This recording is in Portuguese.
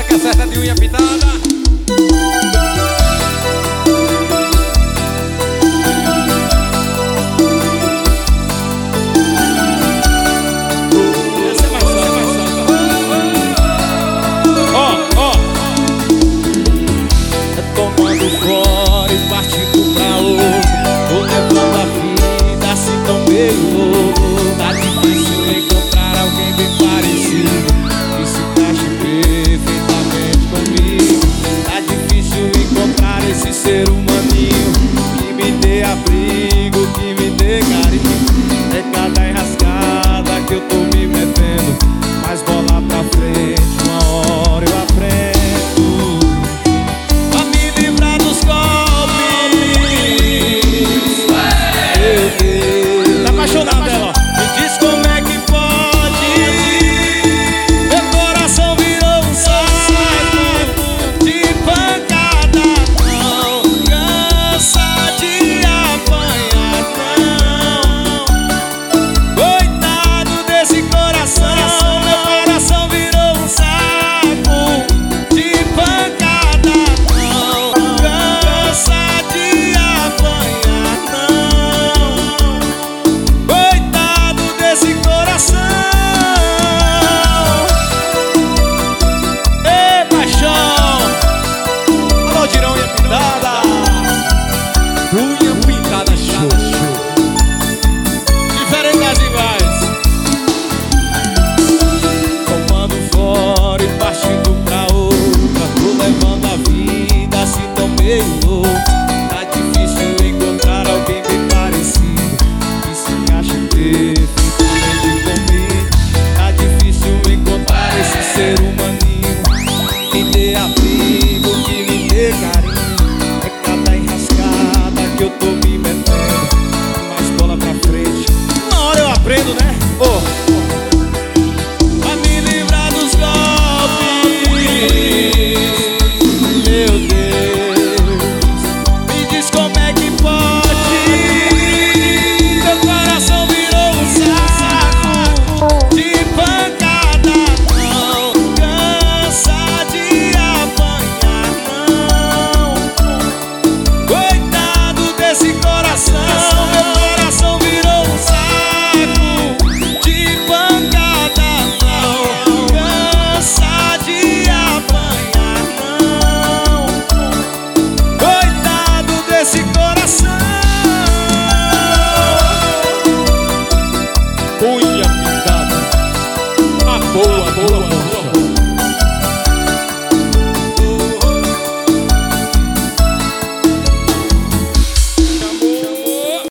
faca certa de unha pintada. Tomando fora e partindo pra outro, tô levando a vida assim tão meio louco. Tá difícil encontrar alguém bem parecido que se encaixe perfeitamente comigo. Tá difícil encontrar esse ser humaninho que me dê abrigo, que me dê carinho. É cada enrascada que eu tô